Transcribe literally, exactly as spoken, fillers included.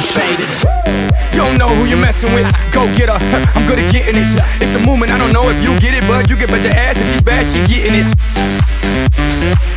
faded. You don't know who you're messing with. Go get her, I'm good at getting it. It's a movement, I don't know if you get it, but you can bet your ass if she's bad, she's getting it.